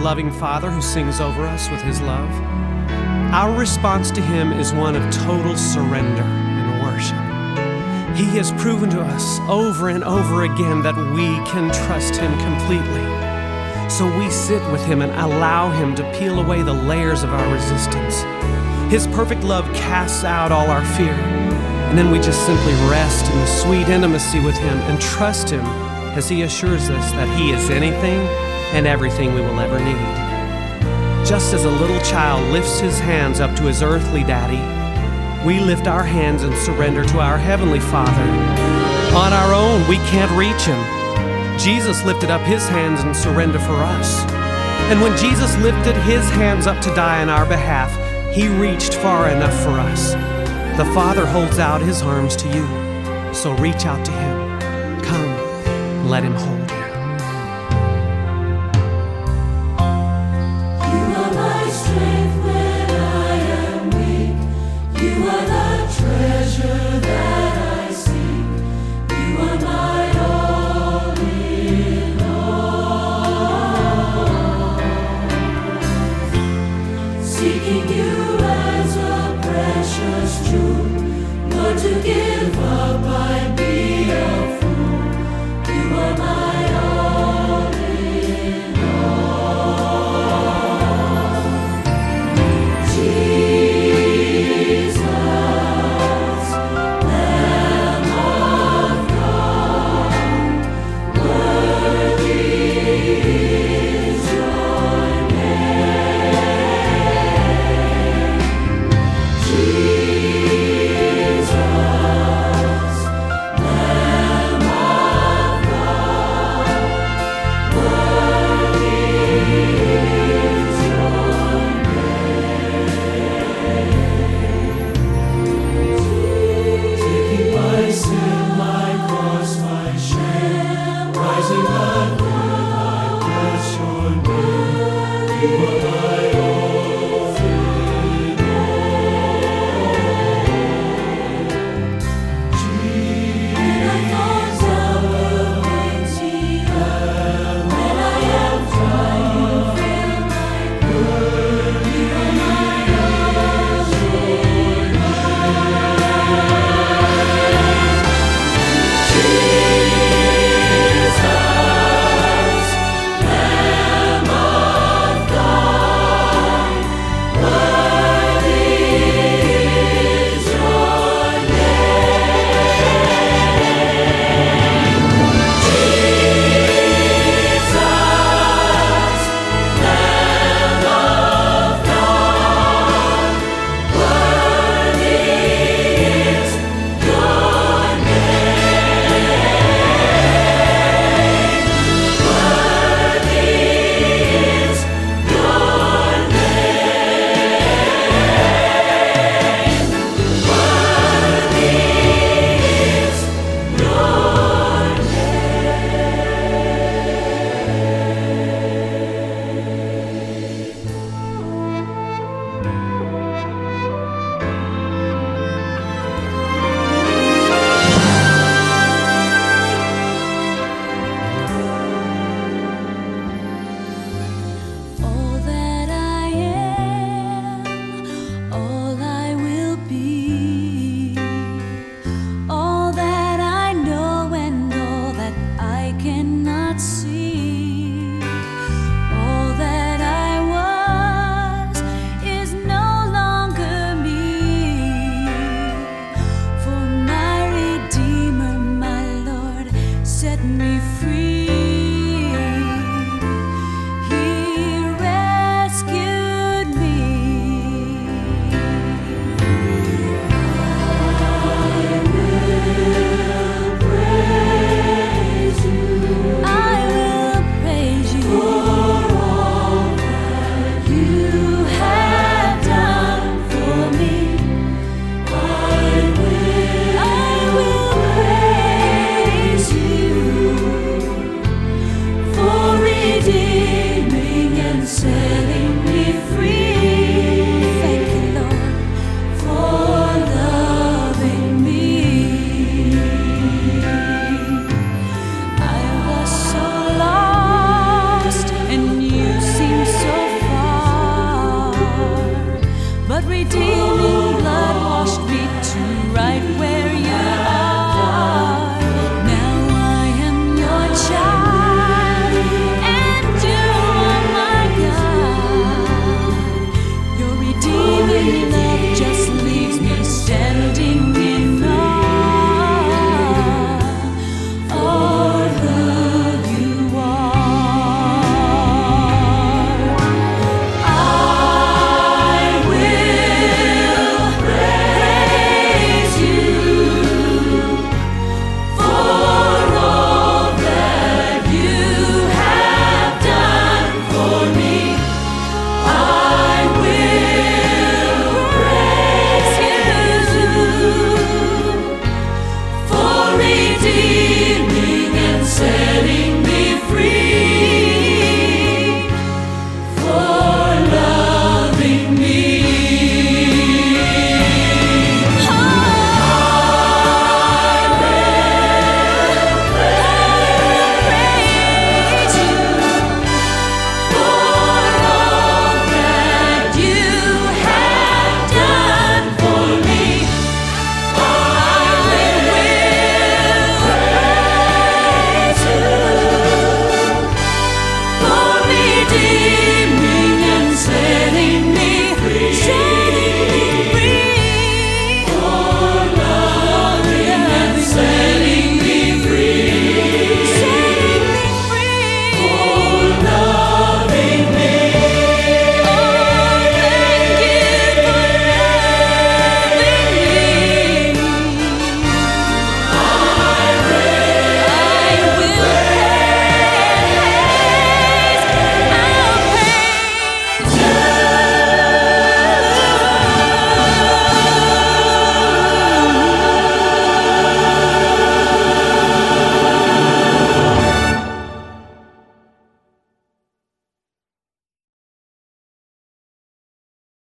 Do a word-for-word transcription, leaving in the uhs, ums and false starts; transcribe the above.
loving Father who sings over us with his love, our response to him is one of total surrender and worship. He has proven to us over and over again that we can trust him completely. So we sit with him and allow him to peel away the layers of our resistance. His perfect love casts out all our fear. And then we just simply rest in the sweet intimacy with him and trust him as he assures us that he is anything and everything we will ever need. Just as a little child lifts his hands up to his earthly daddy, we lift our hands and surrender to our Heavenly Father. On our own, we can't reach him. Jesus lifted up his hands in surrender for us. And when Jesus lifted his hands up to die on our behalf, he reached far enough for us. The Father holds out his arms to you, so reach out to him. Come, and let him hold you. You are my strength when I am weak. You are the treasure that I seek. You are my all in all. Seeking you as a precious jewel, Lord, to give up I'd be a fool. You are my all in all. Jesus, Lamb of God, worthy is your name. Jesus, Lamb of God, worthy is your name. Taking my sin, my cross, my shame, rising again, I bless your name. You are my all in all. redeeming blood washed me to right where